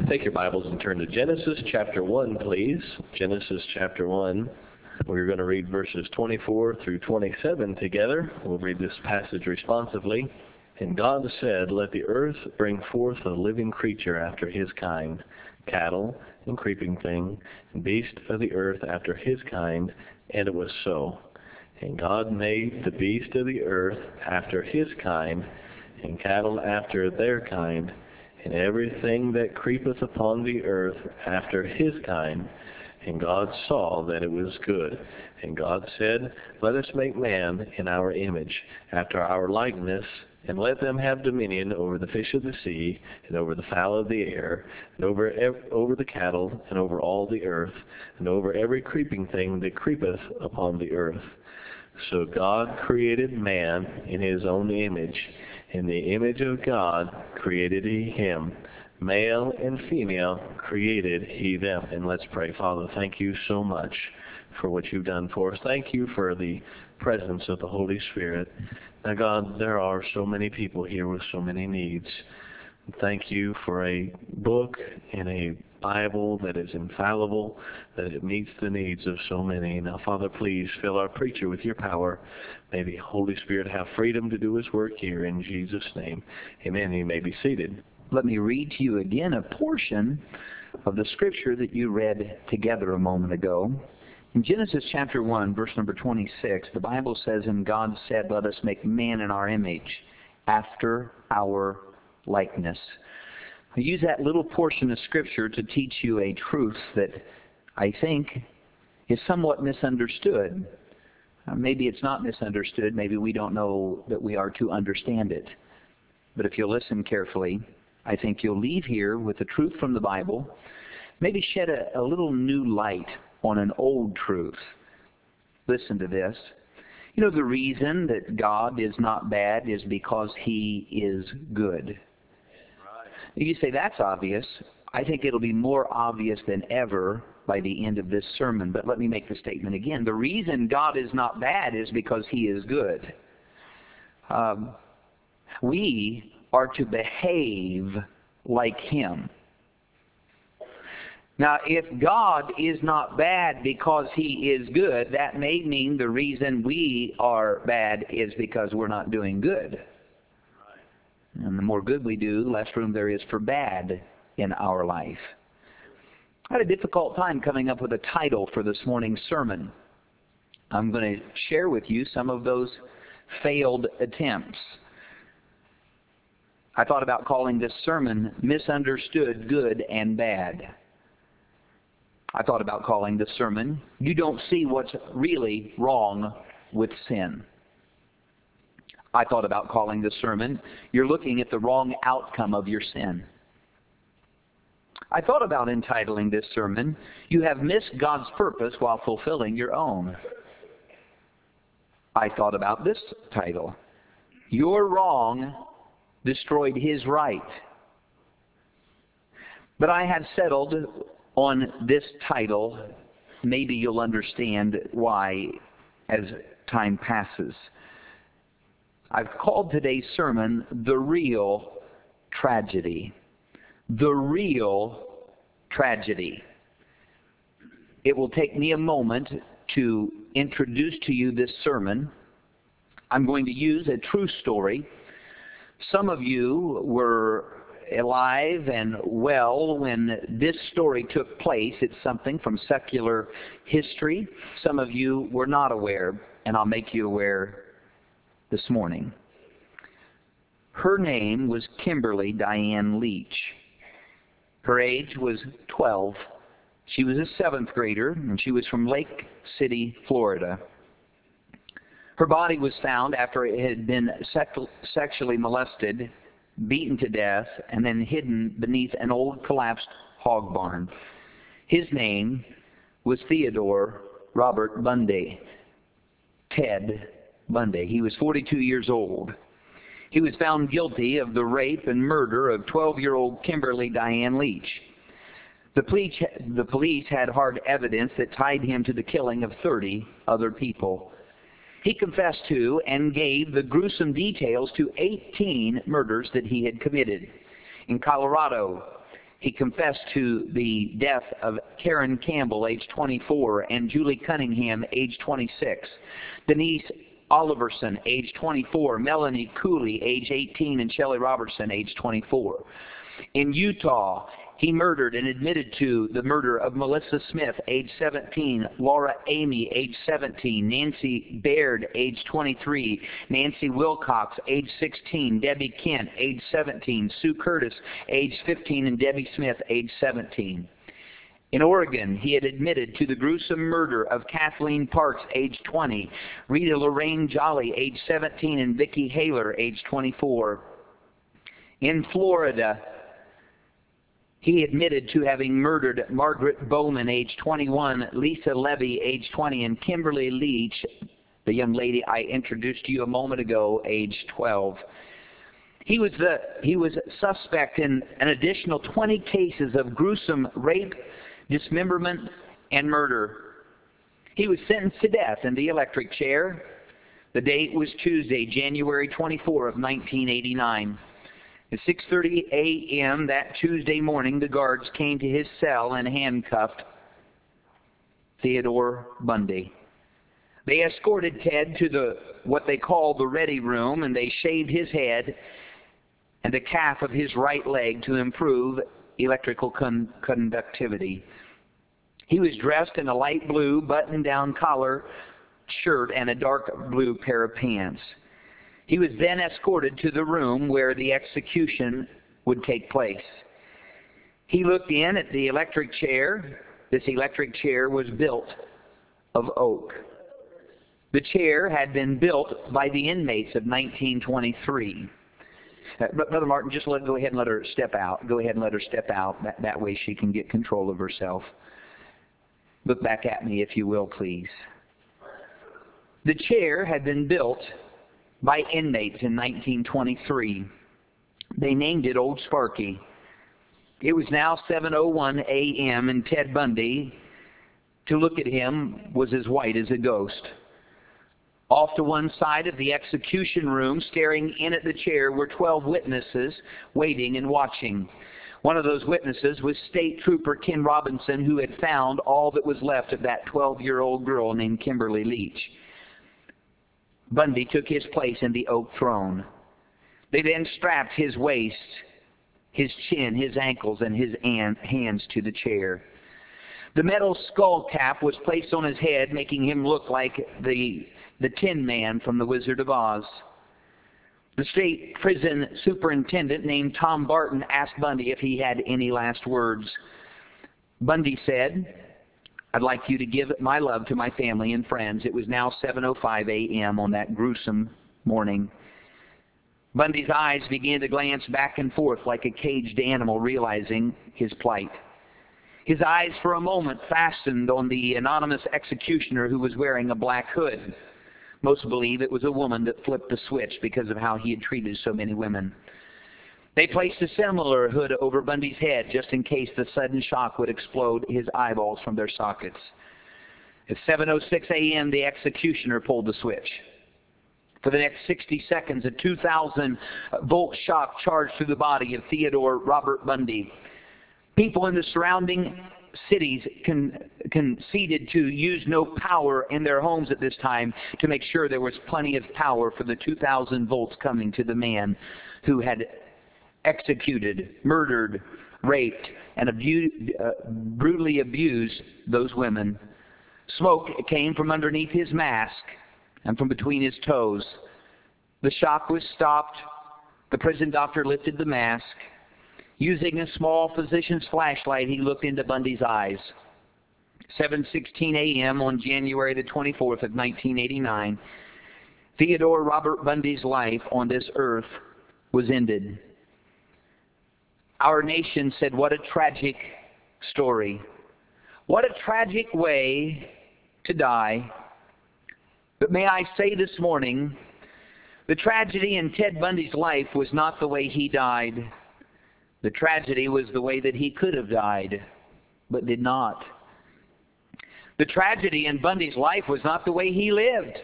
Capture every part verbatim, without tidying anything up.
Take your Bibles and turn to Genesis chapter one, please. Genesis chapter one. We're going to read verses twenty-four through twenty-seven together. We'll read this passage responsively. And God said, "Let the earth bring forth a living creature after his kind, cattle and creeping thing, and beast of the earth after his kind." And it was so. And God made the beast of the earth after his kind, and cattle after their kind, and everything that creepeth upon the earth after his kind. And God saw that it was good. And God said, "Let us make man in our image, after our likeness, and let them have dominion over the fish of the sea, and over the fowl of the air, and over ev- over the cattle, and over all the earth, and over every creeping thing that creepeth upon the earth." So God created man in his own image. In the image of God created he him. Male and female created he them. And let's pray. Father, thank you so much for what you've done for us. Thank you for the presence of the Holy Spirit. Now, God, there are so many people here with so many needs. Thank you for a book and a Bible that is infallible, that it meets the needs of so many. Now, Father, please fill our preacher with your power. May the Holy Spirit have freedom to do his work here in Jesus' name. Amen. You may be seated. Let me read to you again a portion of the scripture that you read together a moment ago. In Genesis chapter one, verse number twenty-six, the Bible says, "And God said, Let us make man in our image, after our likeness." I use that little portion of scripture to teach you a truth that I think is somewhat misunderstood. Uh, maybe it's not misunderstood. Maybe we don't know that we are to understand it. But if you'll listen carefully, I think you'll leave here with the truth from the Bible, maybe shed a, a little new light on an old truth. Listen to this. You know, the reason that God is not bad is because he is good. You say, that's obvious. I think it'll be more obvious than ever by the end of this sermon. But let me make the statement again. The reason God is not bad is because he is good. Um, we are to behave like him. Now, if God is not bad because he is good, that may mean the reason we are bad is because we're not doing good. And the more good we do, less room there is for bad in our life. I had a difficult time coming up with a title for this morning's sermon. I'm going to share with you some of those failed attempts. I thought about calling this sermon Misunderstood Good and Bad. I thought about calling this sermon, You Don't See What's Really Wrong with Sin. I thought about calling this sermon, You're Looking at the Wrong Outcome of Your Sin. I thought about entitling this sermon, You Have Missed God's Purpose While Fulfilling Your Own. I thought about this title, Your Wrong Destroyed His Right. But I have settled on this title. Maybe you'll understand why as time passes. I've called today's sermon, The Real Tragedy. The Real Tragedy. It will take me a moment to introduce to you this sermon. I'm going to use a true story. Some of you were alive and well when this story took place. It's something from secular history. Some of you were not aware, and I'll make you aware this morning. Her name was Kimberly Diane Leach. Her age was twelve. She was a seventh grader, and she was from Lake City, Florida. Her body was found after it had been sex- sexually molested, beaten to death, and then hidden beneath an old collapsed hog barn. His name was Theodore Robert Bundy. Ted Bundy. He was forty-two years old. He was found guilty of the rape and murder of twelve-year-old Kimberly Diane Leach. The police, the police had hard evidence that tied him to the killing of thirty other people. He confessed to and gave the gruesome details to eighteen murders that he had committed. In Colorado, He confessed to the death of Karen Campbell, age twenty-four, and Julie Cunningham, age twenty-six. Denise Oliverson, age twenty-four, Melanie Cooley, age eighteen, and Shelley Robertson, age twenty-four. In Utah, he murdered and admitted to the murder of Melissa Smith, age seventeen, Laura Amy, age seventeen, Nancy Baird, age twenty-three, Nancy Wilcox, age sixteen, Debbie Kent, age seventeen, Sue Curtis, age fifteen, and Debbie Smith, age seventeen. In Oregon, he had admitted to the gruesome murder of Kathleen Parks, age twenty, Rita Lorraine Jolly, age seventeen, and Vicki Haler, age twenty-four. In Florida, he admitted to having murdered Margaret Bowman, age twenty-one, Lisa Levy, age twenty, and Kimberly Leach, the young lady I introduced to you a moment ago, age twelve. He was, the, he was suspect in an additional twenty cases of gruesome rape, dismemberment, and murder. He was sentenced to death in the electric chair. The date was Tuesday, January twenty-fourth of nineteen eighty-nine. At six thirty a m that Tuesday morning, the guards came to his cell and handcuffed Theodore Bundy. They escorted Ted to the what they call the ready room, and they shaved his head and the calf of his right leg to improve electrical con conductivity. He was dressed in a light blue button-down collar shirt and a dark blue pair of pants. He was then escorted to the room where the execution would take place. He looked in at the electric chair. This electric chair was built of oak. The chair had been built by the inmates of nineteen twenty-three. Uh, Brother Martin, just let, go ahead and let her step out. Go ahead and let her step out. That, that way she can get control of herself. Look back at me, if you will, please. The chair had been built by inmates in nineteen twenty-three. They named it Old Sparky. It was now seven oh one a m and Ted Bundy, to look at him, was as white as a ghost. Off to one side of the execution room, staring in at the chair, were twelve witnesses waiting and watching. One of those witnesses was State Trooper Ken Robinson, who had found all that was left of that twelve-year-old girl named Kimberly Leach. Bundy took his place in the oak throne. They then strapped his waist, his chin, his ankles, and his hands to the chair. The metal skull cap was placed on his head, making him look like the, the Tin Man from The Wizard of Oz. The state prison superintendent named Tom Barton asked Bundy if he had any last words. Bundy said, "I'd like you to give my love to my family and friends." It was now seven oh five a m on that gruesome morning. Bundy's eyes began to glance back and forth like a caged animal realizing his plight. His eyes for a moment fastened on the anonymous executioner who was wearing a black hood. Most believe it was a woman that flipped the switch because of how he had treated so many women. They placed a similar hood over Bundy's head just in case the sudden shock would explode his eyeballs from their sockets. At seven oh six a m, the executioner pulled the switch. For the next sixty seconds, a two thousand volt shock charged through the body of Theodore Robert Bundy. People in the surrounding cities con conceded to use no power in their homes at this time to make sure there was plenty of power for the two thousand volts coming to the man who had executed, murdered, raped, and abused, uh, brutally abused those women. Smoke came from underneath his mask and from between his toes. The shock was stopped. The prison doctor lifted the mask. Using a small physician's flashlight, he looked into Bundy's eyes. seven sixteen a m on January the twenty-fourth of nineteen eighty-nine, Theodore Robert Bundy's life on this earth was ended. Our nation said, "What a tragic story. What a tragic way to die." But may I say this morning, the tragedy in Ted Bundy's life was not the way he died. The tragedy was the way that he could have died, but did not. The tragedy in Bundy's life was not the way he lived.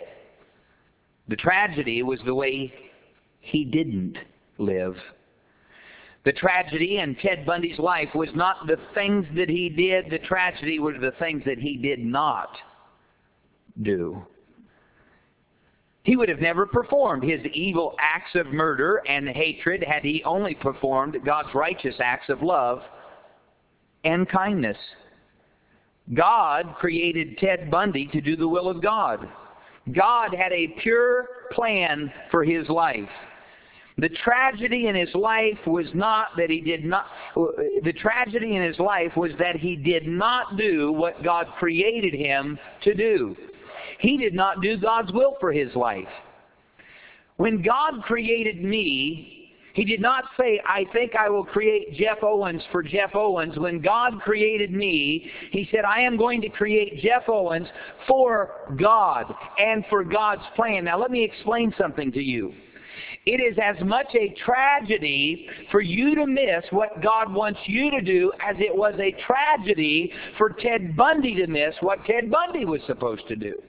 The tragedy was the way he didn't live. The tragedy in Ted Bundy's life was not the things that he did. The tragedy was the things that he did not do. He would have never performed his evil acts of murder and hatred had he only performed God's righteous acts of love and kindness. God created Ted Bundy to do the will of God. God had a pure plan for his life. The tragedy in his life was not that he did not, the tragedy in his life was that he did not do what God created him to do. He did not do God's will for his life. When God created me, He did not say, I think I will create Jeff Owens for Jeff Owens. When God created me, He said, I am going to create Jeff Owens for God and for God's plan. Now let me explain something to you. It is as much a tragedy for you to miss what God wants you to do as it was a tragedy for Ted Bundy to miss what Ted Bundy was supposed to do.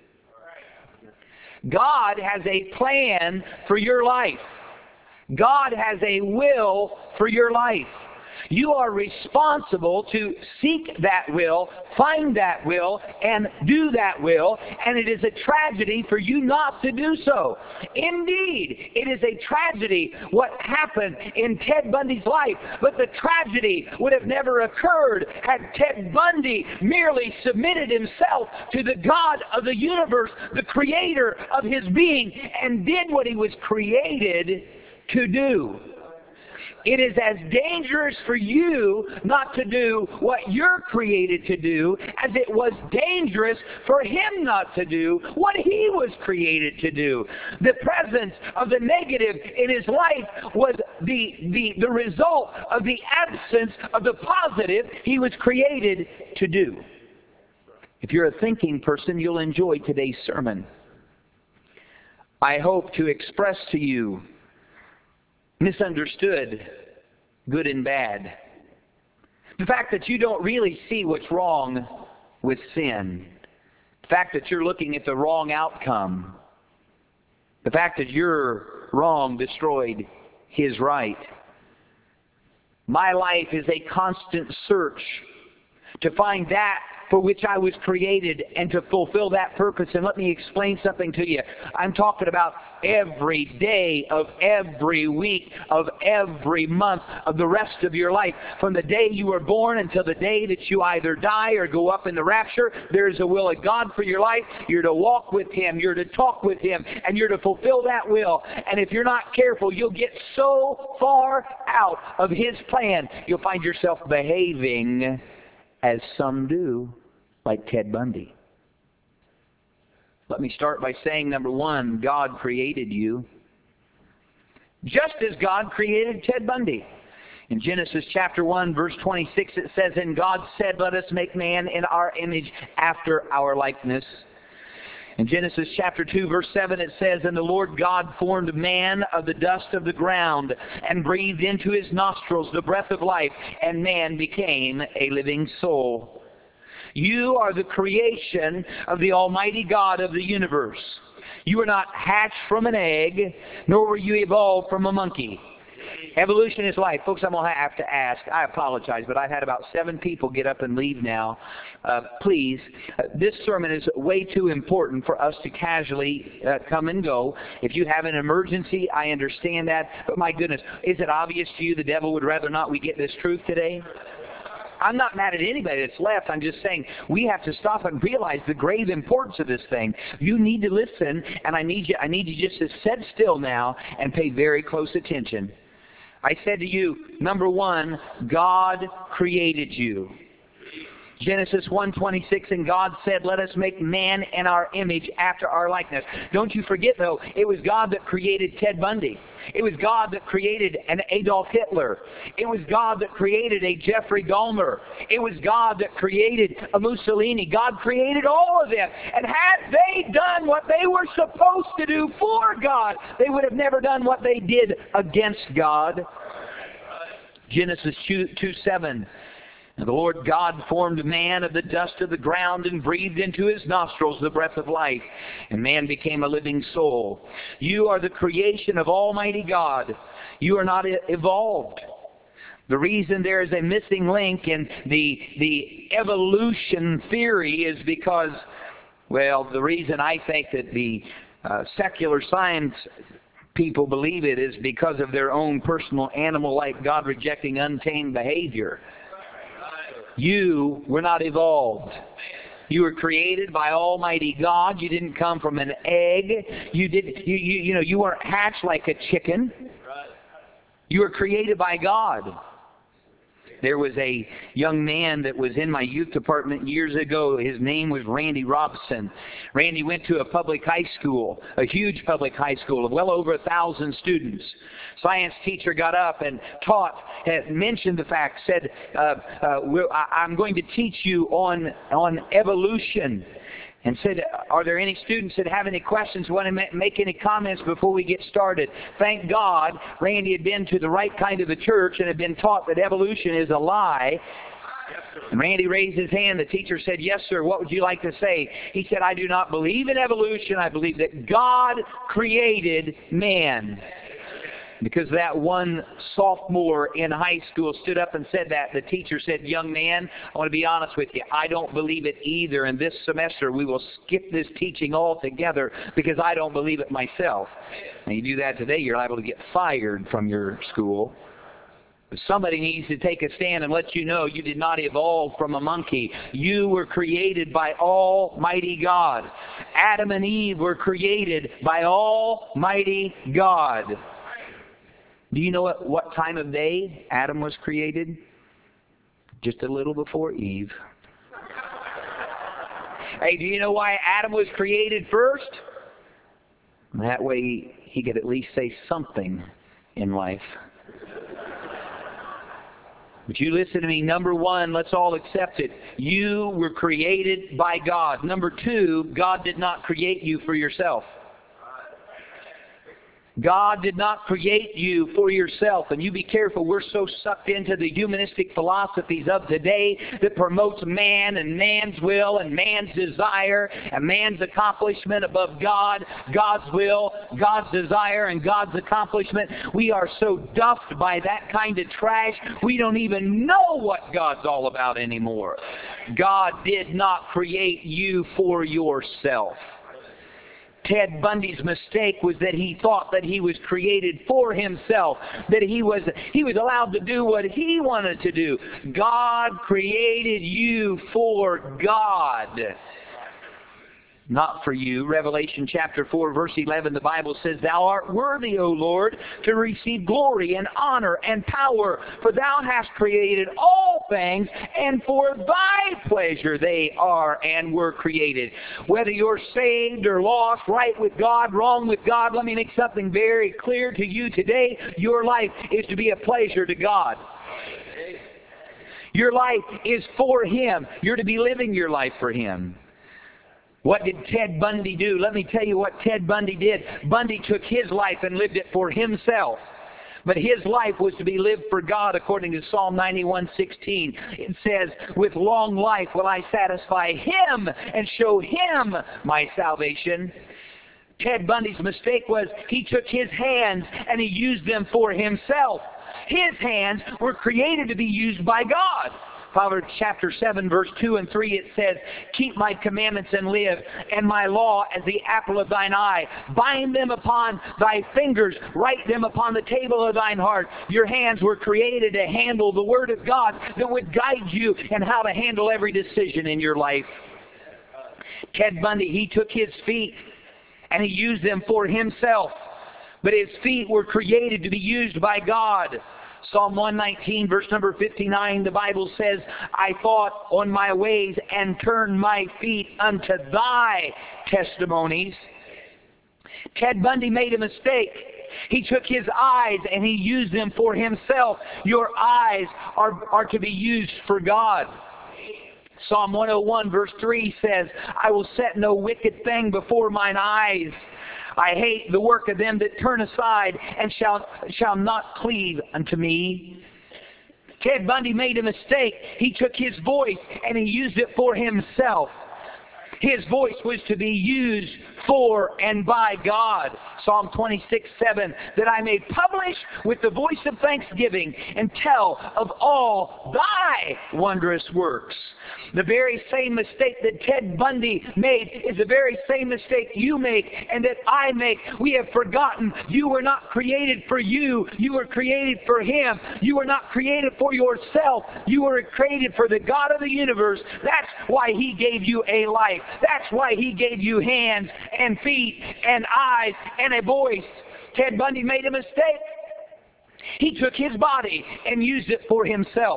God has a plan for your life. God has a will for your life. You are responsible to seek that will, find that will, and do that will, and it is a tragedy for you not to do so. Indeed, it is a tragedy what happened in Ted Bundy's life, but the tragedy would have never occurred had Ted Bundy merely submitted himself to the God of the universe, the creator of his being, and did what he was created to do. It is as dangerous for you not to do what you're created to do as it was dangerous for him not to do what he was created to do. The presence of the negative in his life was the, the, the result of the absence of the positive he was created to do. If you're a thinking person, you'll enjoy today's sermon. I hope to express to you misunderstood good and bad. The fact that you don't really see what's wrong with sin. The fact that you're looking at the wrong outcome. The fact that your wrong destroyed his right. My life is a constant search to find that for which I was created and to fulfill that purpose. And let me explain something to you. I'm talking about every day of every week of every month of the rest of your life. From the day you were born until the day that you either die or go up in the rapture, there's a will of God for your life. You're to walk with Him. You're to talk with Him. And you're to fulfill that will. And if you're not careful, you'll get so far out of His plan, you'll find yourself behaving as some do, like Ted Bundy. Let me start by saying, number one, God created you just as God created Ted Bundy. In Genesis chapter one, verse twenty-six, it says, And God said, Let us make man in our image after our likeness. In Genesis chapter two, verse seven, it says, And the Lord God formed man of the dust of the ground and breathed into his nostrils the breath of life, and man became a living soul. You are the creation of the Almighty God of the universe. You were not hatched from an egg, nor were you evolved from a monkey. Evolution is life. Folks, I'm going to have to ask. I apologize, but I've had about seven people get up and leave now. Uh, please, uh, this sermon is way too important for us to casually uh, come and go. If you have an emergency, I understand that. But my goodness, is it obvious to you the devil would rather not we get this truth today? I'm not mad at anybody that's left. I'm just saying we have to stop and realize the grave importance of this thing. You need to listen, and I need you, I need you just to sit still now and pay very close attention. I said to you, number one, God created you. Genesis one twenty-six, and God said, Let us make man in our image after our likeness. Don't you forget, though, it was God that created Ted Bundy. It was God that created an Adolf Hitler. It was God that created a Jeffrey Dahmer. It was God that created a Mussolini. God created all of them. And had they done what they were supposed to do for God, they would have never done what they did against God. Genesis two seven. And the Lord God formed man of the dust of the ground and breathed into his nostrils the breath of life, and man became a living soul. You are the creation of Almighty God. You are not evolved. The reason there is a missing link in the, the evolution theory is because, well, the reason I think that the uh, secular science people believe it is because of their own personal animal-like, God-rejecting, untamed behavior. You were not evolved. You were created by Almighty God. You didn't come from an egg. You did. You you you know. You weren't hatched like a chicken. You were created by God. There was a young man that was in my youth department years ago. His name was Randy Robson. Randy went to a public high school, a huge public high school of well over a thousand students. Science teacher got up and taught, had mentioned the fact, said, uh, uh, we're, I, I'm going to teach you on, on evolution. And said, are there any students that have any questions, want to make any comments before we get started? Thank God Randy had been to the right kind of a church and had been taught that evolution is a lie. And Randy raised his hand. The teacher said, yes, sir, what would you like to say? He said, I do not believe in evolution. I believe that God created man. Because that one sophomore in high school stood up and said that, the teacher said, young man, I want to be honest with you, I don't believe it either. And this semester we will skip this teaching altogether because I don't believe it myself. And you do that today, you're liable to get fired from your school. But somebody needs to take a stand and let you know you did not evolve from a monkey. You were created by Almighty God. Adam and Eve were created by Almighty God. Do you know what, what time of day Adam was created? Just a little before Eve. Hey, do you know why Adam was created first? That way he could at least say something in life. But you listen to me. Number one, let's all accept it. You were created by God. Number two, God did not create you for yourself. God did not create you for yourself. And you be careful, we're so sucked into the humanistic philosophies of today that promotes man and man's will and man's desire and man's accomplishment above God, God's will, God's desire, and God's accomplishment. We are so duffed by that kind of trash, we don't even know what God's all about anymore. God did not create you for yourself. Ted Bundy's mistake was that he thought that he was created for himself, that he was he was allowed to do what he wanted to do. God created you for God, not for you. Revelation chapter four, verse eleven, the Bible says, Thou art worthy, O Lord, to receive glory and honor and power, for Thou hast created all things, and for Thy pleasure they are and were created. Whether you're saved or lost, right with God, wrong with God, let me make something very clear to you today. Your life is to be a pleasure to God. Your life is for Him. You're to be living your life for Him. What did Ted Bundy do? Let me tell you what Ted Bundy did. Bundy took his life and lived it for himself. But his life was to be lived for God according to Psalm ninety-one sixteen. It says, with long life will I satisfy Him and show Him my salvation. Ted Bundy's mistake was he took his hands and he used them for himself. His hands were created to be used by God. Proverbs chapter seven, verse two and three, it says, Keep my commandments and live, and my law as the apple of thine eye. Bind them upon thy fingers, write them upon the table of thine heart. Your hands were created to handle the Word of God that would guide you in how to handle every decision in your life. Ted Bundy, he took his feet and he used them for himself. But his feet were created to be used by God. Psalm one nineteen, verse number fifty-nine, the Bible says, I thought on my ways and turned my feet unto Thy testimonies. Ted Bundy made a mistake. He took his eyes and he used them for himself. Your eyes are, are to be used for God. Psalm one oh one, verse three says, I will set no wicked thing before mine eyes. I hate the work of them that turn aside and shall shall not cleave unto me. Ted Bundy made a mistake. He took his voice and he used it for himself. His voice was to be used for and by God. Psalm twenty-six, seven, that I may publish with the voice of thanksgiving and tell of all thy wondrous works. The very same mistake that Ted Bundy made is the very same mistake you make and that I make. We have forgotten you were not created for you. You were created for Him. You were not created for yourself. You were created for the God of the universe. That's why He gave you a life. That's why He gave you hands and feet and eyes and a voice. Ted Bundy made a mistake. He took his body and used it for himself.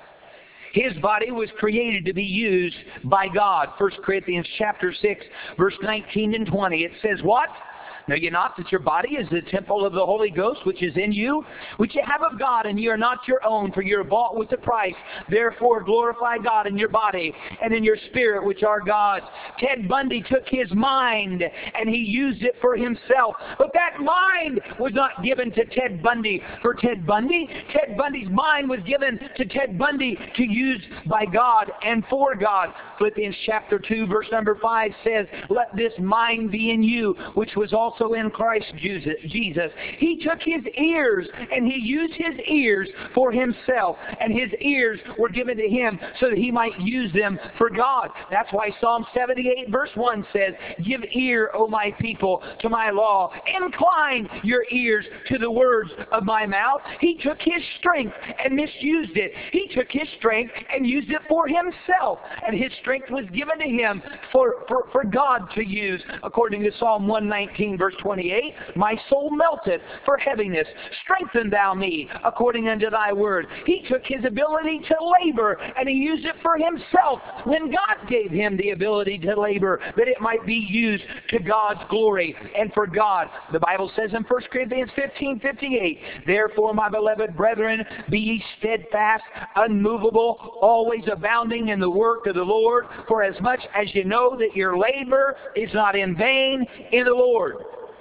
His body was created to be used by God. First Corinthians chapter six, verse nineteen and twenty. It says what? Know ye not that your body is the temple of the Holy Ghost, which is in you, which ye have of God, and ye are not your own, for ye are bought with a price. Therefore glorify God in your body and in your spirit, which are God's. Ted Bundy took his mind and he used it for himself. But that mind was not given to Ted Bundy for Ted Bundy. Ted Bundy's mind was given to Ted Bundy to use by God and for God. Philippians chapter two, verse number five says, let this mind be in you, which was also also in Christ Jesus. He took his ears and he used his ears for himself, and his ears were given to him so that he might use them for God. That's why Psalm seventy-eight verse one says, give ear, O my people, to my law. Incline your ears to the words of my mouth. He took his strength and misused it. He took his strength and used it for himself, and his strength was given to him for, for, for God to use. According to Psalm one nineteen verse twenty-eight, my soul melteth for heaviness. Strengthen thou me according unto thy word. He took his ability to labor and he used it for himself when God gave him the ability to labor, that it might be used to God's glory and for God. The Bible says in First Corinthians fifteen fifty-eight, therefore, my beloved brethren, be ye steadfast, unmovable, always abounding in the work of the Lord, for as much as you know that your labor is not in vain in the Lord.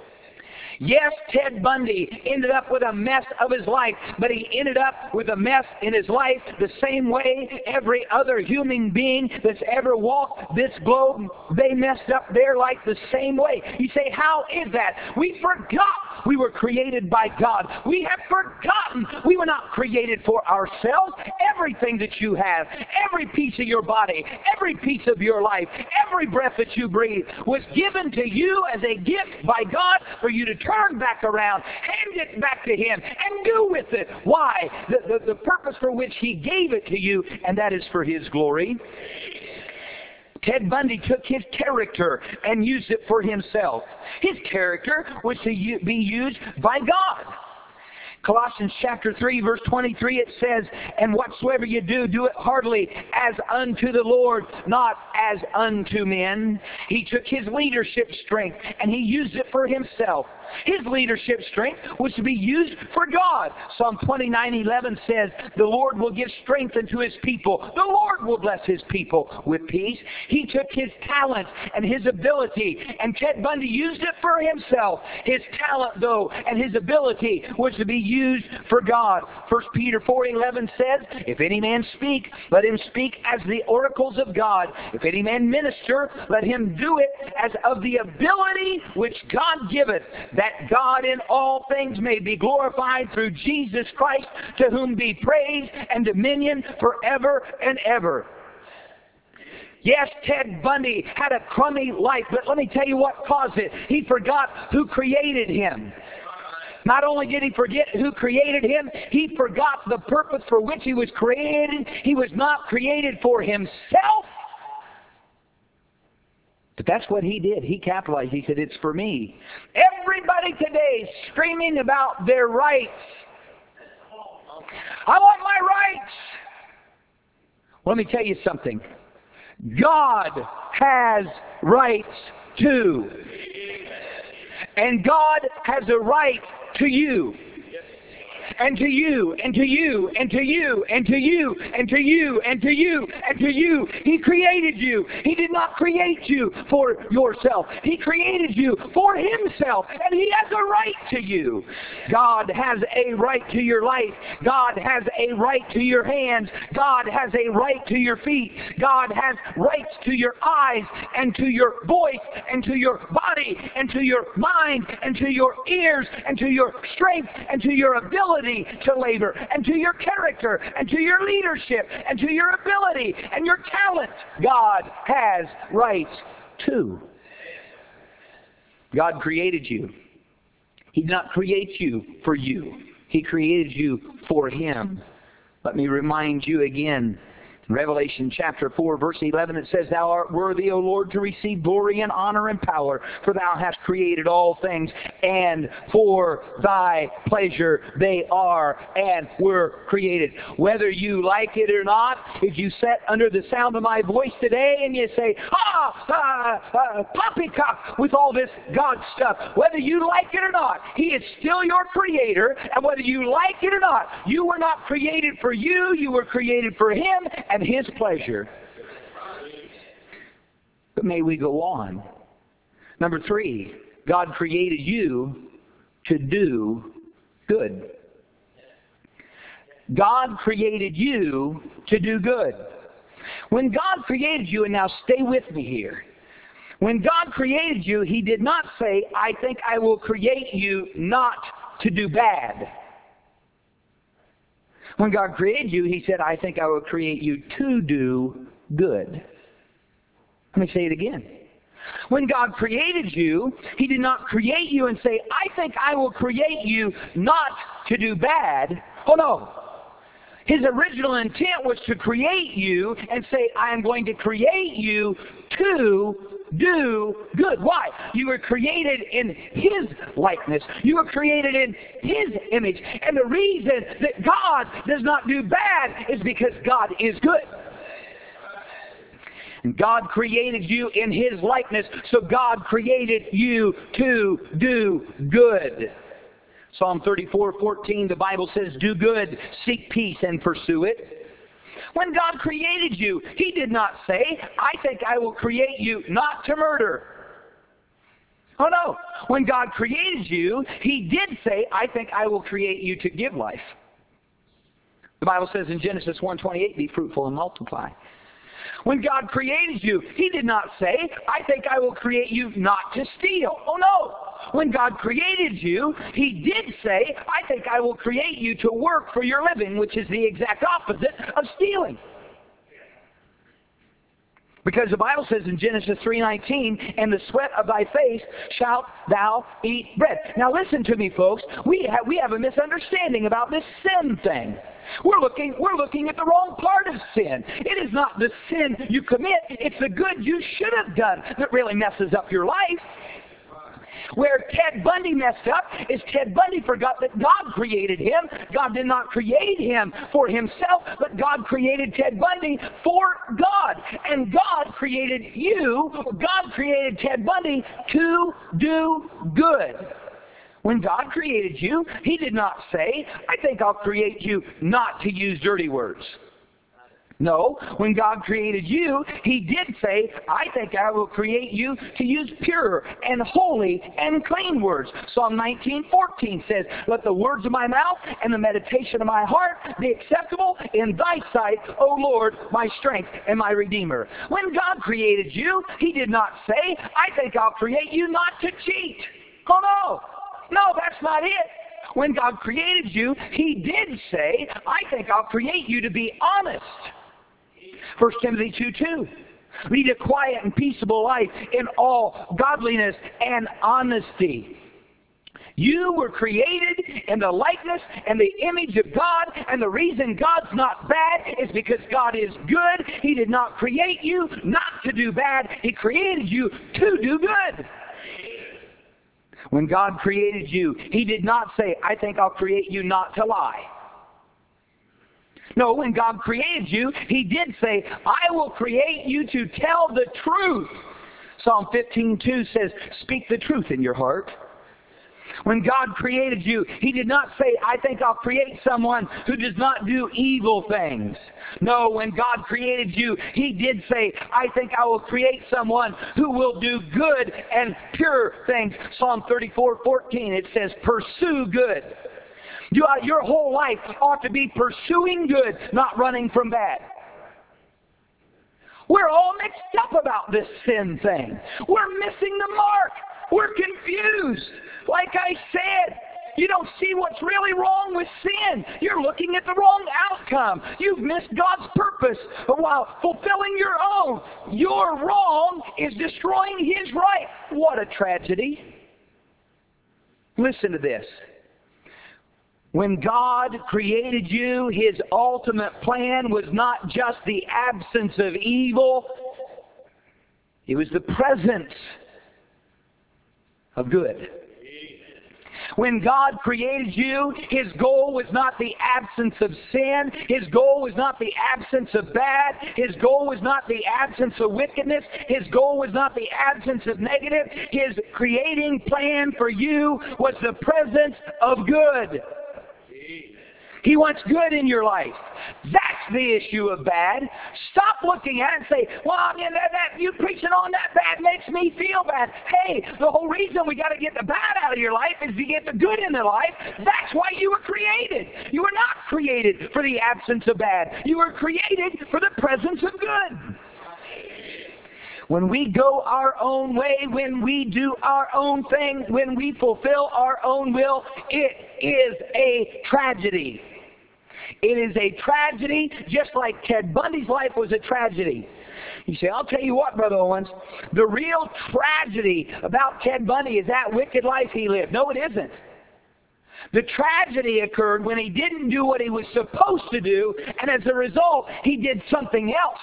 Yes, Ted Bundy ended up with a mess of his life, but he ended up with a mess in his life the same way every other human being that's ever walked this globe, they messed up their life the same way. You say, how is that? We forgot we were created by God. We have forgotten we were not created for ourselves. Everything that you have, every piece of your body, every piece of your life, every breath that you breathe was given to you as a gift by God for you to turn back around, hand it back to Him, and do with it. Why? The, the, the purpose for which He gave it to you, and that is for His glory. Ted Bundy took his character and used it for himself. His character was to be used by God. Colossians chapter three, verse twenty-three, it says, and whatsoever you do, do it heartily as unto the Lord, not as unto men. He took his leadership strength and he used it for himself. His leadership strength was to be used for God. Psalm twenty-nine eleven says, the Lord will give strength unto His people. The Lord will bless His people with peace. He took his talent and his ability, and Ted Bundy used it for himself. His talent, though, and his ability was to be used for God. First Peter four eleven says, if any man speak, let him speak as the oracles of God. If any man minister, let him do it as of the ability which God giveth, that God in all things may be glorified through Jesus Christ, to whom be praise and dominion forever and ever. Yes, Ted Bundy had a crummy life, but let me tell you what caused it. He forgot who created him. Not only did he forget who created him, he forgot the purpose for which he was created. He was not created for himself. But that's what he did. He capitalized. He said, it's for me. Everybody today is screaming about their rights. I want my rights. Let me tell you something. God has rights too. And God has a right to you. and to you, and to you, and to you, and to you, and to you, and to you, and to you. He created you. He did not create you for yourself. He created you for Himself, and He has a right to you. God has a right to your life. God has a right to your hands. God has a right to your feet. God has rights to your eyes, and to your voice, and to your body, and to your mind, and to your ears, and to your strength, and to your ability to labor, and to your character, and to your leadership, and to your ability, and your talent. God has rights too. God created you. He did not create you for you. He created you for Him. Let me remind you again. Revelation chapter four, verse eleven, it says, Thou art worthy, O Lord, to receive glory and honor and power, for Thou hast created all things, and for Thy pleasure they are and were created. Whether you like it or not, if you sit under the sound of my voice today and you say, ah, ah, ah poppycock, with all this God stuff, whether you like it or not, He is still your Creator, and whether you like it or not, you were not created for you, you were created for Him, and His pleasure. But may we go on. Number three, God created you to do good. God created you to do good. When God created you, and now stay with me here. When God created you, He did not say, I think I will create you not to do bad. When God created you, He said, I think I will create you to do good. Let me say it again. When God created you, He did not create you and say, I think I will create you not to do bad. Oh no. His original intent was to create you and say, I am going to create you to do good. Why? You were created in His likeness. You were created in His image. And the reason that God does not do bad is because God is good. And God created you in His likeness, so God created you to do good. Psalm thirty-four fourteen, the Bible says, do good, seek peace, and pursue it. When God created you, He did not say, I think I will create you not to murder. Oh no. When God created you, He did say, I think I will create you to give life. The Bible says in Genesis one twenty-eight, be fruitful and multiply. When God created you, He did not say, I think I will create you not to steal. Oh no. When God created you, He did say, I think I will create you to work for your living, which is the exact opposite of stealing. Because the Bible says in Genesis three nineteen, and the sweat of thy face shalt thou eat bread. Now listen to me, folks. We have, we have a misunderstanding about this sin thing. We're looking, we're looking at the wrong part of sin. It is not the sin you commit. It's the good you should have done that really messes up your life. Where Ted Bundy messed up is Ted Bundy forgot that God created him. God did not create him for himself, but God created Ted Bundy for God. And God created you, God created Ted Bundy to do good. When God created you, He did not say, I think I'll create you not to use dirty words. No, when God created you, He did say, I think I will create you to use pure and holy and clean words. Psalm nineteen fourteen says, let the words of my mouth and the meditation of my heart be acceptable in Thy sight, O Lord, my strength and my Redeemer. When God created you, He did not say, I think I'll create you not to cheat. Oh no, no, that's not it. When God created you, He did say, I think I'll create you to be honest. First Timothy two two. Lead a quiet and peaceable life in all godliness and honesty. You were created in the likeness and the image of God, and the reason God's not bad is because God is good. He did not create you not to do bad. He created you to do good. When God created you, He did not say, I think I'll create you not to lie. No, when God created you, He did say, I will create you to tell the truth. Psalm fifteen two says, speak the truth in your heart. When God created you, He did not say, I think I'll create someone who does not do evil things. No, when God created you, He did say, I think I will create someone who will do good and pure things. Psalm thirty-four fourteen, it says, pursue good. You ought, your whole life ought to be pursuing good, not running from bad. We're all mixed up about this sin thing. We're missing the mark. We're confused. Like I said, you don't see what's really wrong with sin. You're looking at the wrong outcome. You've missed God's purpose while fulfilling your own. Your wrong is destroying His right. What a tragedy. Listen to this. When God created you, His ultimate plan was not just the absence of evil. It was the presence of good. When God created you, His goal was not the absence of sin. His goal was not the absence of bad. His goal was not the absence of wickedness. His goal was not the absence of negative. His creating plan for you was the presence of good. He wants good in your life. That's the issue of bad. Stop looking at it and say, well, I mean, that, that, you preaching on that bad makes me feel bad. Hey, the whole reason we got to get the bad out of your life is to get the good in the life. That's why you were created. You were not created for the absence of bad. You were created for the presence of good. When we go our own way, when we do our own thing, when we fulfill our own will, it is a tragedy. It is a tragedy, just like Ted Bundy's life was a tragedy. You say, I'll tell you what, Brother Owens, the real tragedy about Ted Bundy is that wicked life he lived. No, it isn't. The tragedy occurred when he didn't do what he was supposed to do, and as a result, he did something else.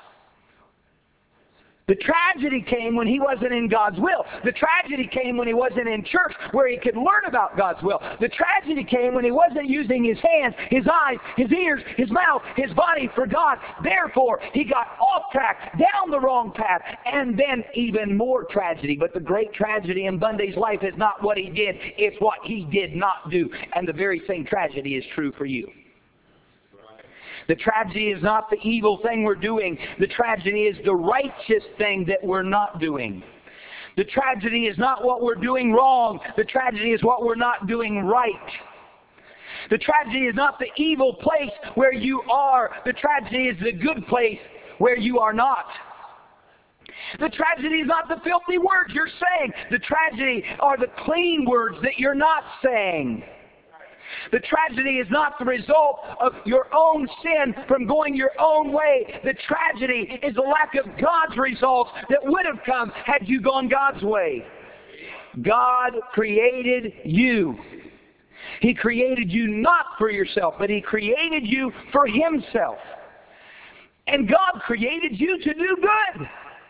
The tragedy came when he wasn't in God's will. The tragedy came when he wasn't in church where he could learn about God's will. The tragedy came when he wasn't using his hands, his eyes, his ears, his mouth, his body for God. Therefore, he got off track, down the wrong path, and then even more tragedy. But the great tragedy in Bundy's life is not what he did, it's what he did not do. And the very same tragedy is true for you. The tragedy is not the evil thing we're doing. The tragedy is the righteous thing that we're not doing. The tragedy is not what we're doing wrong. The tragedy is what we're not doing right. The tragedy is not the evil place where you are. The tragedy is the good place where you are not. The tragedy is not the filthy words you're saying. The tragedy are the clean words that you're not saying. The tragedy is not the result of your own sin from going your own way. The tragedy is the lack of God's results that would have come had you gone God's way. God created you. He created you not for yourself, but He created you for Himself. And God created you to do good.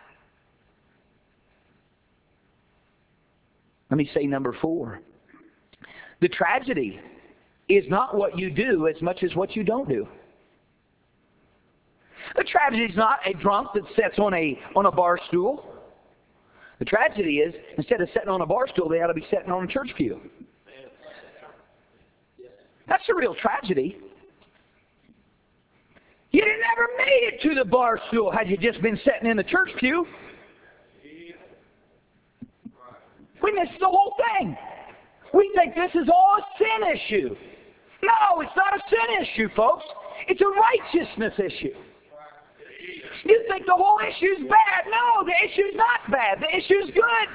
Let me say number four. The tragedy is not what you do as much as what you don't do. The tragedy is not a drunk that sits on a on a bar stool. The tragedy is, instead of sitting on a bar stool, they ought to be sitting on a church pew. That's the real tragedy. You'd have never made it to the bar stool had you just been sitting in the church pew. We missed the whole thing. We think this is all a sin issue. No, it's not a sin issue, folks. It's a righteousness issue. You think the whole issue's bad. No, the issue's not bad. The issue's good.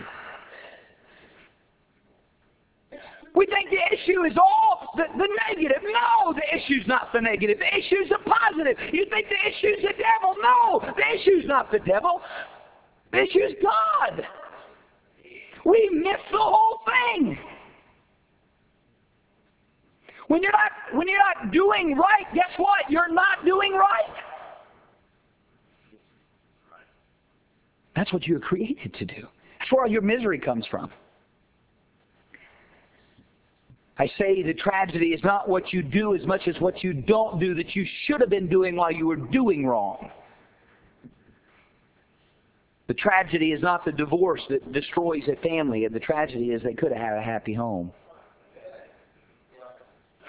We think the issue is all the, the negative. No, the issue's not the negative. The issue's the positive. You think the issue's the devil. No, the issue's not the devil. The issue's God. We miss the whole thing. When you're not when you're not doing right, guess what? You're not doing right. That's what you were created to do. That's where all your misery comes from. I say the tragedy is not what you do as much as what you don't do that you should have been doing while you were doing wrong. The tragedy is not the divorce that destroys a family, and the tragedy is they could have had a happy home.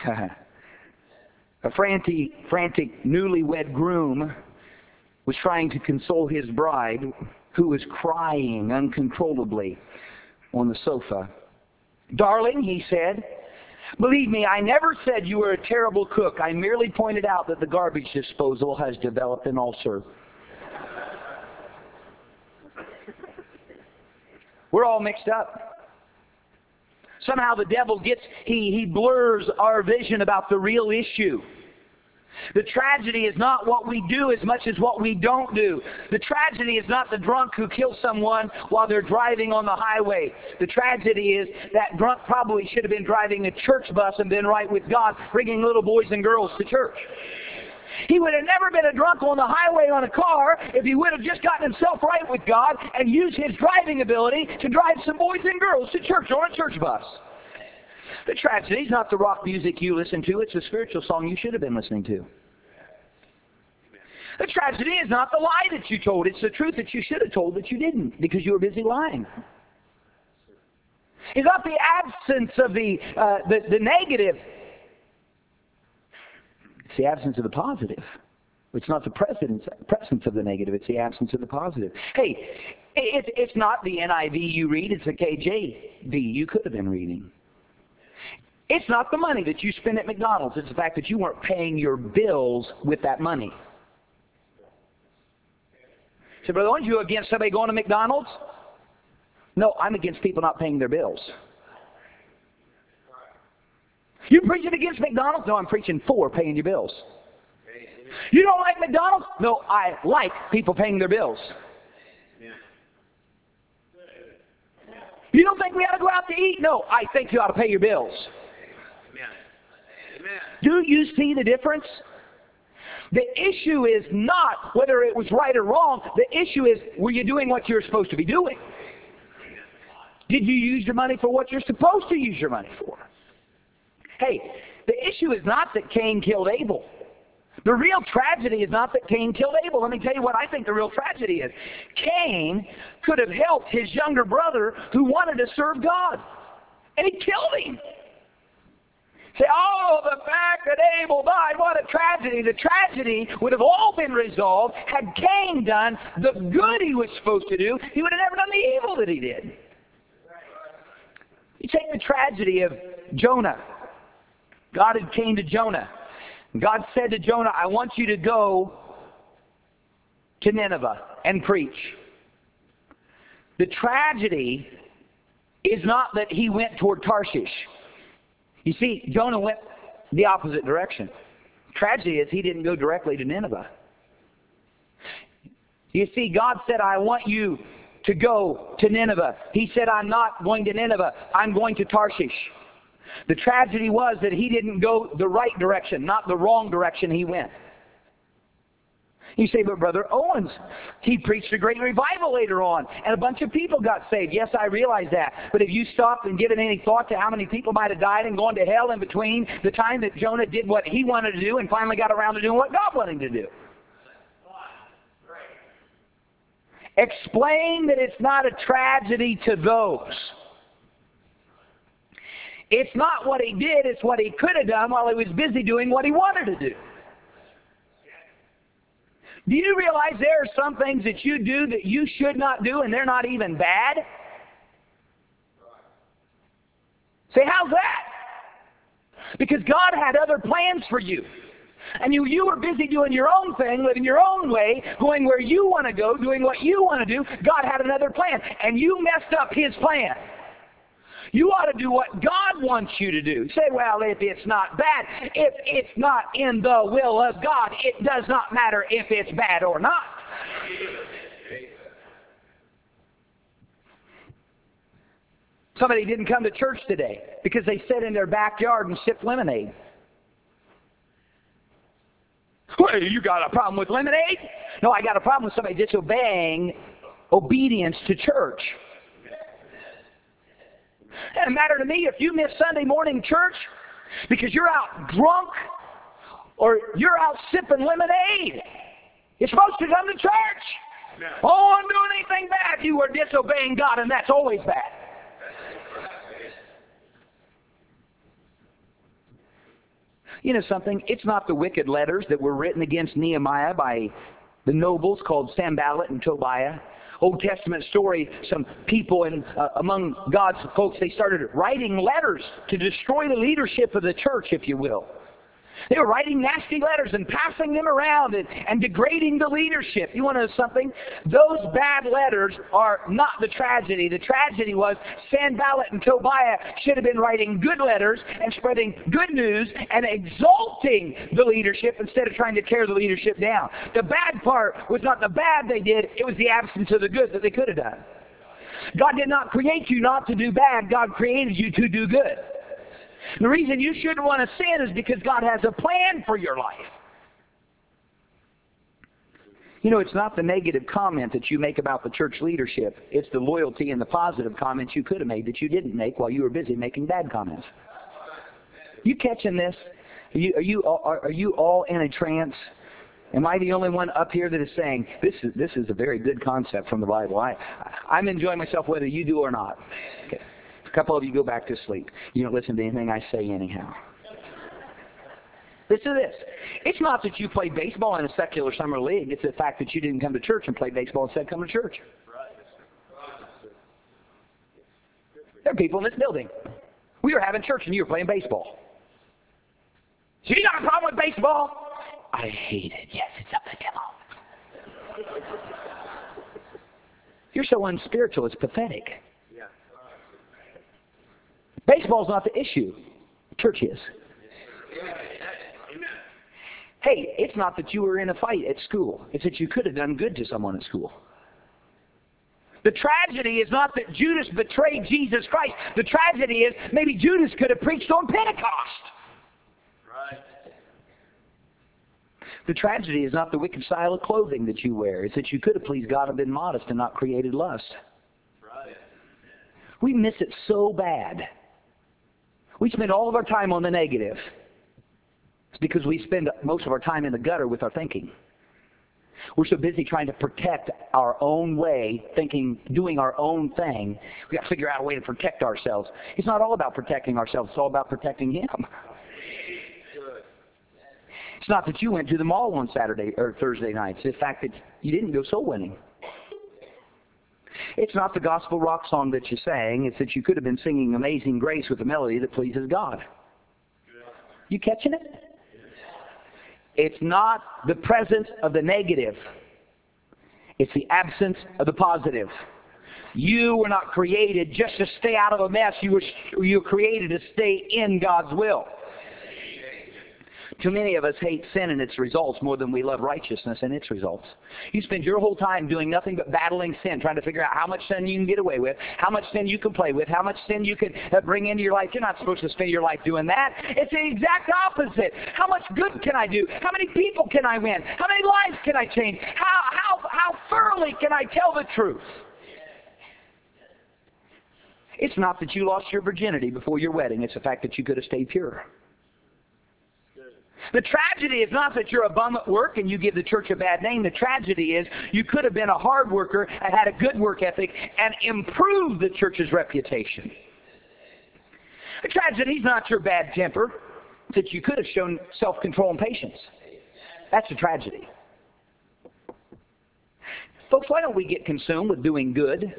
A frantic, frantic newlywed groom was trying to console his bride, who was crying uncontrollably on the sofa. "Darling," he said, "believe me, I never said you were a terrible cook. I merely pointed out that the garbage disposal has developed an ulcer." We're all mixed up. Somehow the devil gets, he, he blurs our vision about the real issue. The tragedy is not what we do as much as what we don't do. The tragedy is not the drunk who kills someone while they're driving on the highway. The tragedy is that drunk probably should have been driving a church bus and been right with God, bringing little boys and girls to church. He would have never been a drunk on the highway on a car if he would have just gotten himself right with God and used his driving ability to drive some boys and girls to church on a church bus. The tragedy is not the rock music you listen to. It's a spiritual song you should have been listening to. The tragedy is not the lie that you told. It's the truth that you should have told that you didn't because you were busy lying. It's not the absence of the, uh, the, the negative. It's the absence of the positive. It's not the presence, presence of the negative. It's the absence of the positive. Hey, it, it's not the N I V you read. It's the K J V you could have been reading. It's not the money that you spend at McDonald's. It's the fact that you weren't paying your bills with that money. So, Brother Owens, you against somebody going to McDonald's? No, I'm against people not paying their bills. You preaching against McDonald's? No, I'm preaching for paying your bills. You don't like McDonald's? No, I like people paying their bills. You don't think we ought to go out to eat? No, I think you ought to pay your bills. Do you see the difference? The issue is not whether it was right or wrong. The issue is, were you doing what you're supposed to be doing? Did you use your money for what you're supposed to use your money for? Hey, the issue is not that Cain killed Abel. The real tragedy is not that Cain killed Abel. Let me tell you what I think the real tragedy is. Cain could have helped his younger brother who wanted to serve God. And he killed him. Say, oh, the fact that Abel died, what a tragedy. The tragedy would have all been resolved had Cain done the good he was supposed to do. He would have never done the evil that he did. You take the tragedy of Jonah. God had came to Jonah. God said to Jonah, I want you to go to Nineveh and preach. The tragedy is not that he went toward Tarshish. You see, Jonah went the opposite direction. Tragedy is he didn't go directly to Nineveh. You see, God said, I want you to go to Nineveh. He said, I'm not going to Nineveh. I'm going to Tarshish. The tragedy was that he didn't go the right direction, not the wrong direction he went. You say, but Brother Owens, he preached a great revival later on, and a bunch of people got saved. Yes, I realize that. But have you stopped and given any thought to how many people might have died and gone to hell in between the time that Jonah did what he wanted to do and finally got around to doing what God wanted him to do? Explain that it's not a tragedy to those. It's not what he did, it's what he could have done while he was busy doing what he wanted to do. Do you realize there are some things that you do that you should not do and they're not even bad? Say, how's that? Because God had other plans for you. And you, you were busy doing your own thing, living your own way, going where you want to go, doing what you want to do. God had another plan. And you messed up His plan. You ought to do what God wants you to do. Say, well, if it's not bad, if it's not in the will of God, it does not matter if it's bad or not. Somebody didn't come to church today because they sat in their backyard and sipped lemonade. Well, you got a problem with lemonade? No, I got a problem with somebody disobeying obedience to church. It doesn't matter to me if you miss Sunday morning church because you're out drunk or you're out sipping lemonade. You're supposed to come to church. Yeah. Oh, I'm doing anything bad. You are disobeying God, and that's always bad. You know something? It's not the wicked letters that were written against Nehemiah by the nobles called Sanballat and Tobiah. Old Testament story, some people in, uh, among God's folks, they started writing letters to destroy the leadership of the church, if you will. They were writing nasty letters and passing them around and, and degrading the leadership. You want to know something? Those bad letters are not the tragedy. The tragedy was Sanballat and Tobiah should have been writing good letters and spreading good news and exalting the leadership instead of trying to tear the leadership down. The bad part was not the bad they did, it was the absence of the good that they could have done. God did not create you not to do bad. God created you to do good. The reason you shouldn't want to sin is because God has a plan for your life. You know, it's not the negative comment that you make about the church leadership. It's the loyalty and the positive comments you could have made that you didn't make while you were busy making bad comments. You catching this? Are you, are you, are, are you all in a trance? Am I the only one up here that is saying, this is, this is a very good concept from the Bible? I, I'm enjoying myself whether you do or not. Okay. A couple of you go back to sleep. You don't listen to anything I say anyhow. Listen to this. It's not that you play baseball in a secular summer league. It's the fact that you didn't come to church and play baseball instead come to church. There are people in this building. We were having church and you were playing baseball. So you got a problem with baseball? I hate it. Yes, it's up the devil. You're so unspiritual, it's pathetic. Baseball's not the issue. Church is. Hey, it's not that you were in a fight at school. It's that you could have done good to someone at school. The tragedy is not that Judas betrayed Jesus Christ. The tragedy is maybe Judas could have preached on Pentecost. Right. The tragedy is not the wicked style of clothing that you wear. It's that you could have pleased God and been modest and not created lust. Right. We miss it so bad. We spend all of our time on the negative. It's because we spend most of our time in the gutter with our thinking. We're so busy trying to protect our own way, thinking, doing our own thing. We've got to figure out a way to protect ourselves. It's not all about protecting ourselves. It's all about protecting Him. It's not that you went to the mall one Saturday or Thursday night. It's the fact that you didn't go soul winning. It's not the gospel rock song that you sang. It's that you could have been singing Amazing Grace with a melody that pleases God. You catching it? It's not the presence of the negative. It's the absence of the positive. You were not created just to stay out of a mess. You were, you were created to stay in God's will. Too many of us hate sin and its results more than we love righteousness and its results. You spend your whole time doing nothing but battling sin, trying to figure out how much sin you can get away with, how much sin you can play with, how much sin you can bring into your life. You're not supposed to spend your life doing that. It's the exact opposite. How much good can I do? How many people can I win? How many lives can I change? How, how, how thoroughly can I tell the truth? It's not that you lost your virginity before your wedding. It's the fact that you could have stayed pure. The tragedy is not that you're a bum at work and you give the church a bad name. The tragedy is you could have been a hard worker and had a good work ethic and improved the church's reputation. The tragedy is not your bad temper. It's that you could have shown self-control and patience. That's a tragedy. Folks, why don't we get consumed with doing good?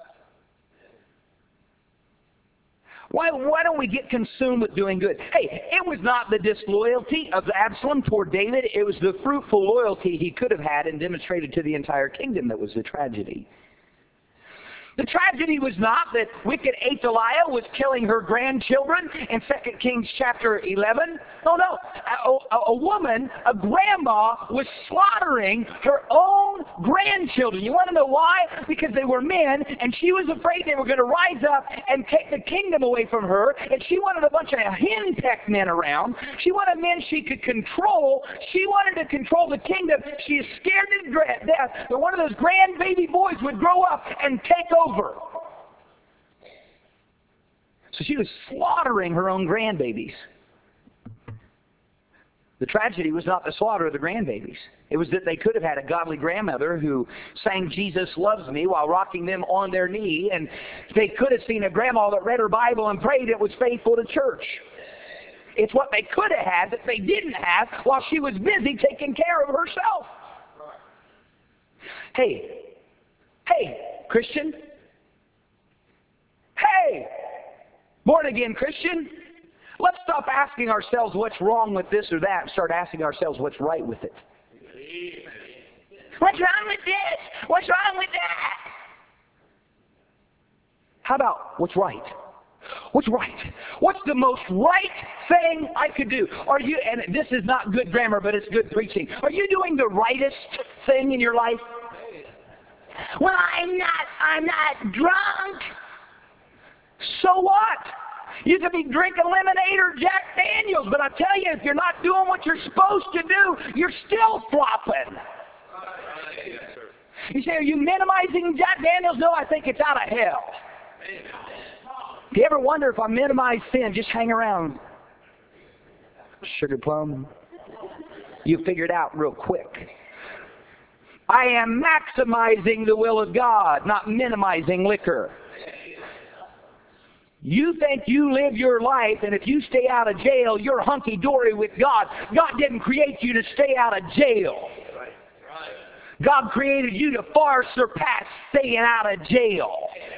Why, why don't we get consumed with doing good? Hey, it was not the disloyalty of Absalom toward David. It was the fruitful loyalty he could have had and demonstrated to the entire kingdom that was the tragedy. The tragedy was not that wicked Athaliah was killing her grandchildren in Second Kings chapter eleven. No, no. A, a, a woman, a grandma, was slaughtering her own grandchildren. You want to know why? Because they were men, and she was afraid they were going to rise up and take the kingdom away from her, and she wanted a bunch of henpecked men around. She wanted men she could control. She wanted to control the kingdom. She is scared to death that one of those grandbaby boys would grow up and take over. So she was slaughtering her own grandbabies. The tragedy was not the slaughter of the grandbabies. It was that they could have had a godly grandmother who sang Jesus Loves Me while rocking them on their knee, and they could have seen a grandma that read her Bible and prayed and was faithful to church. It's what they could have had that they didn't have while she was busy taking care of herself. Hey, hey, Christian. Hey, born again Christian. Let's stop asking ourselves what's wrong with this or that and start asking ourselves what's right with it. What's wrong with this? What's wrong with that? How about what's right? What's right? What's the most right thing I could do? Are you, and this is not good grammar, but it's good preaching. Are you doing the rightest thing in your life? Well, I'm not, I'm not drunk. So what? You could be drinking lemonade or Jack Daniels, but I tell you, if you're not doing what you're supposed to do, you're still flopping. You say, are you minimizing Jack Daniels? No, I think it's out of hell. If you ever wonder if I minimize sin, just hang around Sugar Plum. You figure it out real quick. I am maximizing the will of God, not minimizing liquor. You think you live your life, and if you stay out of jail, you're hunky-dory with God. God didn't create you to stay out of jail. God created you to far surpass staying out of jail.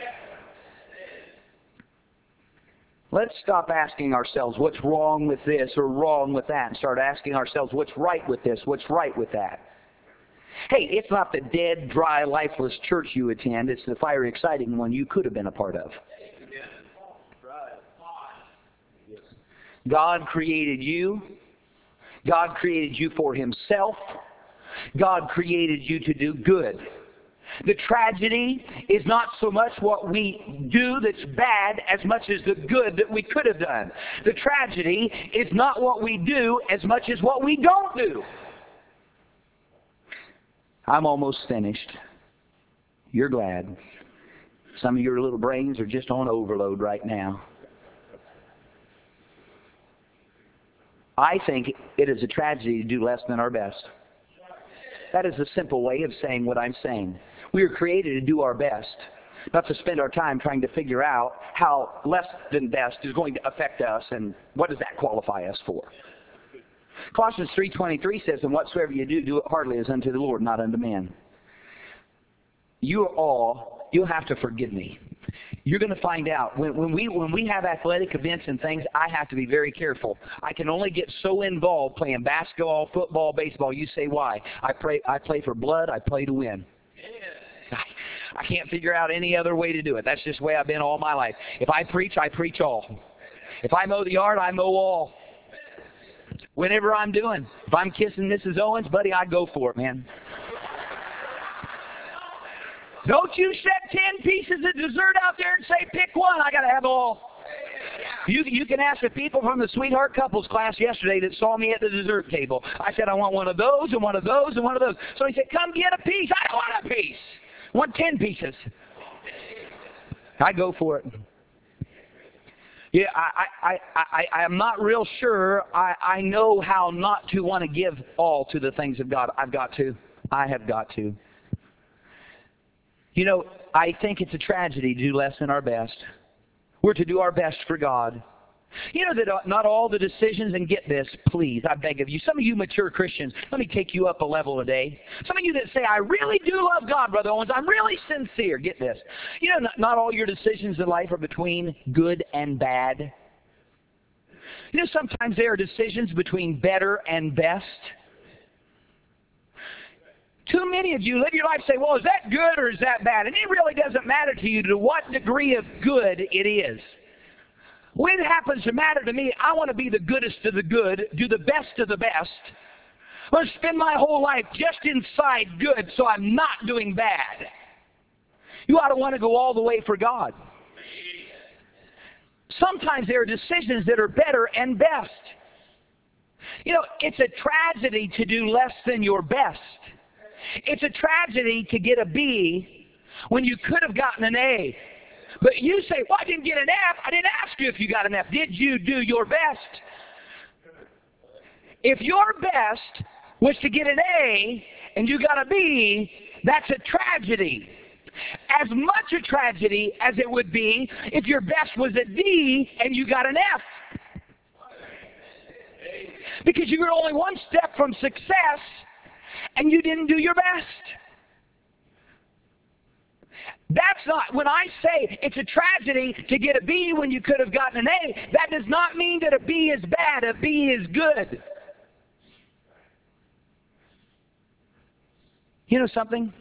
Let's stop asking ourselves what's wrong with this or wrong with that and start asking ourselves what's right with this, what's right with that. Hey, it's not the dead, dry, lifeless church you attend. It's the fiery, exciting one you could have been a part of. God created you. God created you for Himself. God created you to do good. The tragedy is not so much what we do that's bad as much as the good that we could have done. The tragedy is not what we do as much as what we don't do. I'm almost finished. You're glad. Some of your little brains are just on overload right now. I think it is a tragedy to do less than our best. That is a simple way of saying what I'm saying. We are created to do our best, not to spend our time trying to figure out how less than best is going to affect us and what does that qualify us for. Colossians three twenty-three says, and whatsoever you do, do it heartily as unto the Lord, not unto men. You are all, you'll have to forgive me. You're going to find out, when, when, we, when we have athletic events and things, I have to be very careful. I can only get so involved playing basketball, football, baseball. You say why? I, pray, I play for blood, I play to win. I, I can't figure out any other way to do it. That's just the way I've been all my life. If I preach, I preach all. If I mow the yard, I mow all. Whenever I'm doing. If I'm kissing Missus Owens, buddy, I go for it, man. Don't you set ten pieces of dessert out there and say, pick one. I got to have all. You, you can ask the people from the Sweetheart Couples class yesterday that saw me at the dessert table. I said, I want one of those and one of those and one of those. So he said, come get a piece. I don't want a piece. I want ten pieces. I go for it. Yeah, I, I, I, I, I'm not real sure. I, I know how not to want to give all to the things of God. I've got to. I have got to. You know, I think it's a tragedy to do less than our best. We're to do our best for God. You know that not all the decisions, and get this, please, I beg of you, some of you mature Christians, let me take you up a level today. Some of you that say, I really do love God, Brother Owens, I'm really sincere, get this. You know, not, not all your decisions in life are between good and bad. You know, sometimes there are decisions between better and best. Too many of you live your life say, well, is that good or is that bad? And it really doesn't matter to you to what degree of good it is. When it happens to matter to me, I want to be the goodest of the good, do the best of the best. I want to spend my whole life just inside good so I'm not doing bad. You ought to want to go all the way for God. Sometimes there are decisions that are better and best. You know, it's a tragedy to do less than your best. It's a tragedy to get a B when you could have gotten an A. But you say, well, I didn't get an F. I didn't ask you if you got an F. Did you do your best? If your best was to get an A and you got a B, that's a tragedy. As much a tragedy as it would be if your best was a D and you got an F. Because you were only one step from success and you didn't do your best. That's not, when I say it's a tragedy to get a B when you could have gotten an A, that does not mean that a B is bad. A B is good. You know something?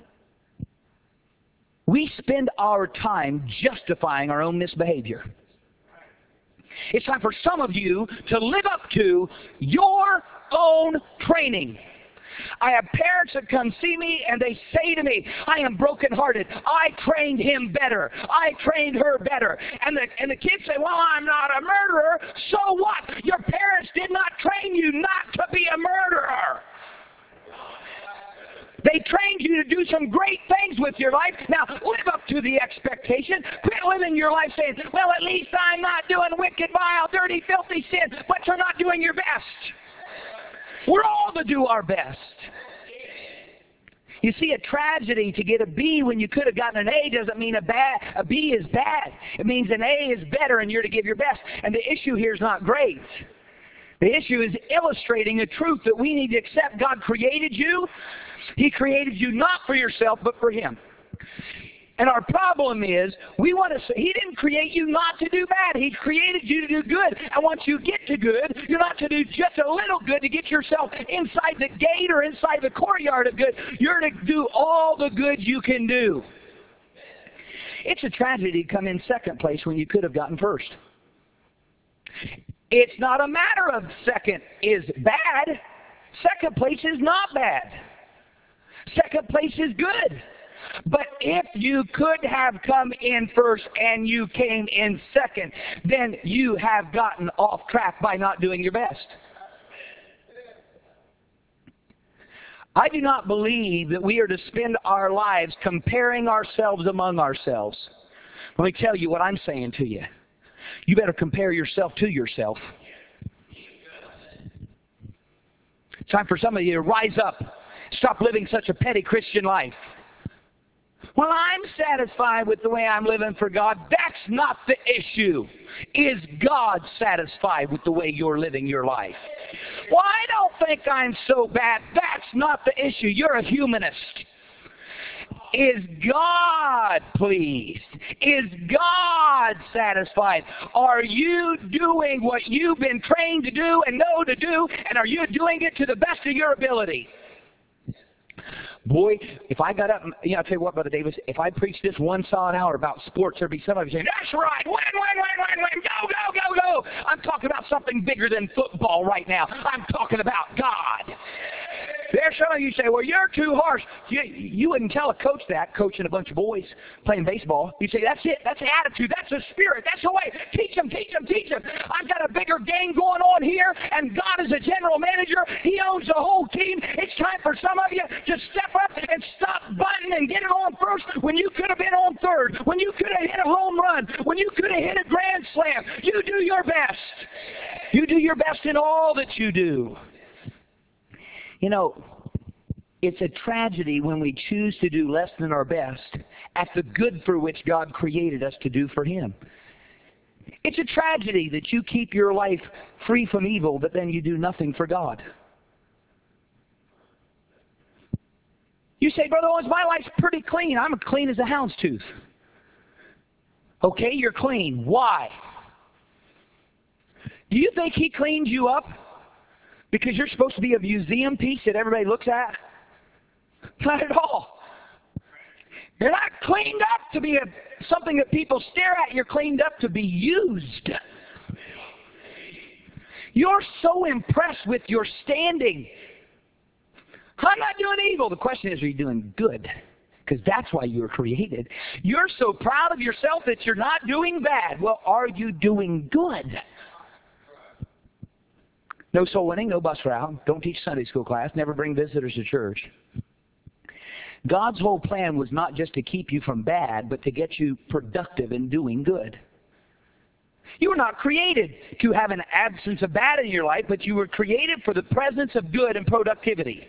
We spend our time justifying our own misbehavior. It's time for some of you to live up to your own training. I have parents that come see me and they say to me, I am brokenhearted. I trained him better. I trained her better. And the, and the kids say, well, I'm not a murderer. So what? Your parents did not train you not to be a murderer. They trained you to do some great things with your life. Now, live up to the expectation. Quit living your life saying, well, at least I'm not doing wicked, vile, dirty, filthy sin, but you're not doing your best. We're all to do our best. You see, a tragedy to get a B when you could have gotten an A doesn't mean a bad a B is bad. It means an A is better and you're to give your best. And the issue here is not grades. The issue is illustrating a truth that we need to accept. God created you. He created you not for yourself, but for Him. And our problem is, we want to say, He didn't create you not to do bad. He created you to do good. And once you get to good, you're not to do just a little good to get yourself inside the gate or inside the courtyard of good. You're to do all the good you can do. It's a tragedy to come in second place when you could have gotten first. It's not a matter of second is bad. Second place is not bad. Second place is good. But if you could have come in first and you came in second, then you have gotten off track by not doing your best. I do not believe that we are to spend our lives comparing ourselves among ourselves. Let me tell you what I'm saying to you. You better compare yourself to yourself. It's time for some of you to rise up. Stop living such a petty Christian life. Well, I'm satisfied with the way I'm living for God. That's not the issue. Is God satisfied with the way you're living your life? Well, I don't think I'm so bad. That's not the issue. You're a humanist. Is God pleased? Is God satisfied? Are you doing what you've been trained to do and know to do, and are you doing it to the best of your ability? Boy, if I got up, and, you know, I'll tell you what, Brother Davis, if I preached this one solid hour about sports, there'd be somebody saying, that's right, win, win, win, win, win, go, go, go, go. I'm talking about something bigger than football right now. I'm talking about God. There's some of you say, well, you're too harsh. You, you wouldn't tell a coach that, coaching a bunch of boys playing baseball. You'd say, that's it. That's the attitude. That's the spirit. That's the way. Teach them, teach them, teach them. I've got a bigger game going on here, and God is a general manager. He owns the whole team. It's time for some of you to step up and stop bunting and get it on first when you could have been on third, when you could have hit a home run, when you could have hit a grand slam. You do your best. You do your best in all that you do. You know, it's a tragedy when we choose to do less than our best at the good for which God created us to do for Him. It's a tragedy that you keep your life free from evil, but then you do nothing for God. You say, Brother Owens, my life's pretty clean. I'm clean as a hound's tooth. Okay, you're clean. Why? Do you think He cleaned you up because you're supposed to be a museum piece that everybody looks at? Not at all. You're not cleaned up to be a, something that people stare at. You're cleaned up to be used. You're so impressed with your standing. I'm not doing evil. The question is, are you doing good? Because that's why you were created. You're so proud of yourself that you're not doing bad. Well, are you doing good? No soul winning, no bus route. Don't teach Sunday school class. Never bring visitors to church. God's whole plan was not just to keep you from bad, but to get you productive in doing good. You were not created to have an absence of bad in your life, but you were created for the presence of good and productivity.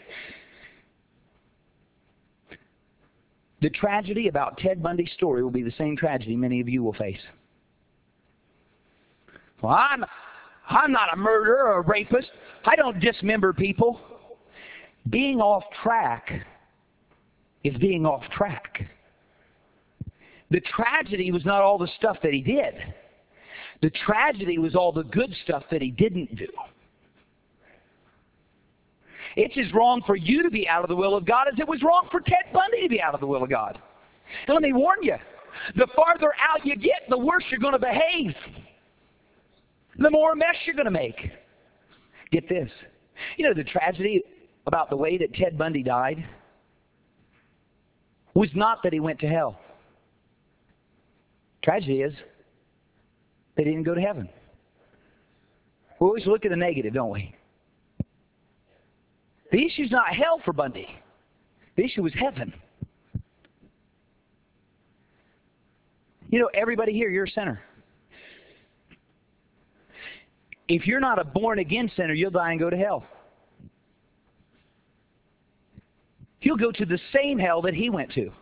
The tragedy about Ted Bundy's story will be the same tragedy many of you will face. Well, I'm... I'm not a murderer or a rapist. I don't dismember people. Being off track is being off track. The tragedy was not all the stuff that he did. The tragedy was all the good stuff that he didn't do. It's as wrong for you to be out of the will of God as it was wrong for Ted Bundy to be out of the will of God. And let me warn you, the farther out you get, the worse you're going to behave. The more mess you're going to make. Get this. You know, the tragedy about the way that Ted Bundy died was not that he went to hell. Tragedy is that he didn't go to heaven. We always look at the negative, don't we? The issue's not hell for Bundy. The issue was heaven. You know, everybody here, you're a sinner. If you're not a born-again sinner, you'll die and go to hell. You'll go to the same hell that he went to.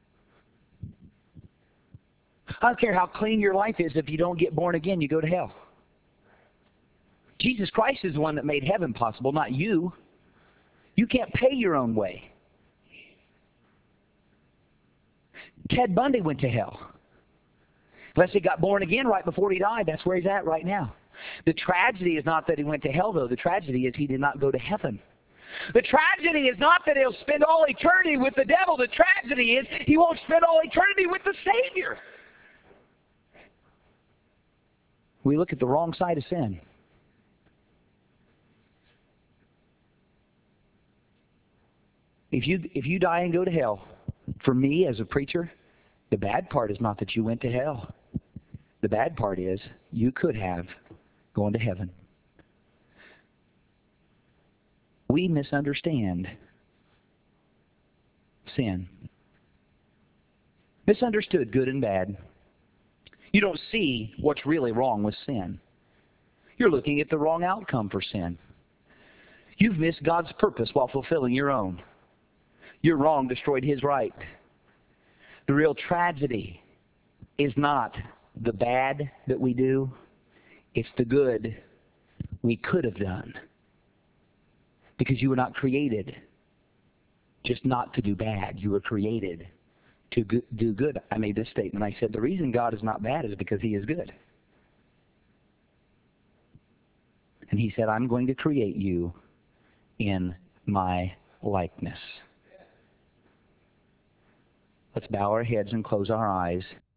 I don't care how clean your life is, if you don't get born again, you go to hell. Jesus Christ is the one that made heaven possible, not you. You can't pay your own way. Ted Bundy went to hell. Unless he got born again right before he died, that's where he's at right now. The tragedy is not that he went to hell, though. The tragedy is he did not go to heaven. The tragedy is not that he'll spend all eternity with the devil. The tragedy is he won't spend all eternity with the Savior. We look at the wrong side of sin. If you, if you die and go to hell, for me as a preacher, the bad part is not that you went to hell. The bad part is you could have gone to heaven. We misunderstand sin. Misunderstood good and bad. You don't see what's really wrong with sin. You're looking at the wrong outcome for sin. You've missed God's purpose while fulfilling your own. Your wrong destroyed His right. The real tragedy is not the bad that we do. It's the good we could have done. Because you were not created just not to do bad. You were created to go- do good. I made this statement. I said, the reason God is not bad is because He is good. And He said, I'm going to create you in my likeness. Let's bow our heads and close our eyes.